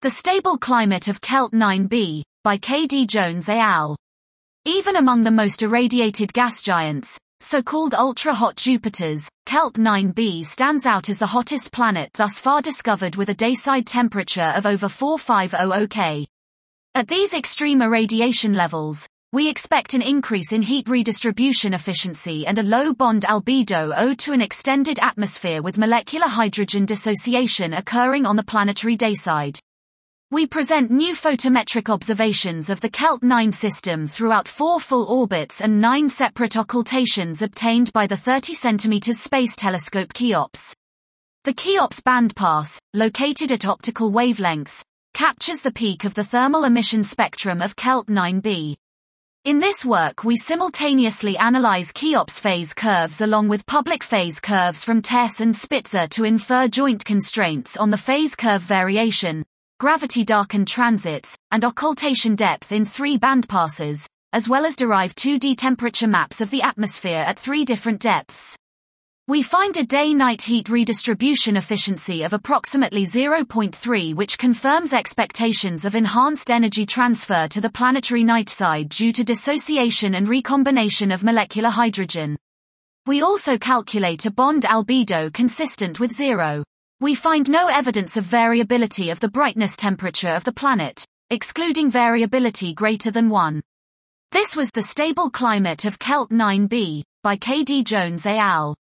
The Stable Climate of Kelt 9b, by K.D. Jones et al. Even among the most irradiated gas giants, so-called ultra-hot Jupiters, Kelt 9b stands out as the hottest planet thus far discovered with a dayside temperature of over 4500 K. At these extreme irradiation levels, we expect an increase in heat redistribution efficiency and a low bond albedo owed to an extended atmosphere with molecular hydrogen dissociation occurring on the planetary dayside. We present new photometric observations of the Kelt 9 system throughout 4 full orbits and 9 separate occultations obtained by the 30 cm Space Telescope Cheops. The Cheops bandpass, located at optical wavelengths, captures the peak of the thermal emission spectrum of Kelt 9b. In this work we simultaneously analyze Cheops phase curves along with public phase curves from TESS and Spitzer to infer joint constraints on the phase curve variation, gravity-darkened transits, and occultation depth in 3 bandpasses, as well as derive 2D temperature maps of the atmosphere at 3 different depths. We find a day-night heat redistribution efficiency of approximately 0.3, which confirms expectations of enhanced energy transfer to the planetary night side due to dissociation and recombination of molecular hydrogen. We also calculate a bond albedo consistent with 0. We find no evidence of variability of the brightness temperature of the planet, excluding variability greater than 1. This was The Stable Climate of Kelt 9b, by K.D. Jones et al.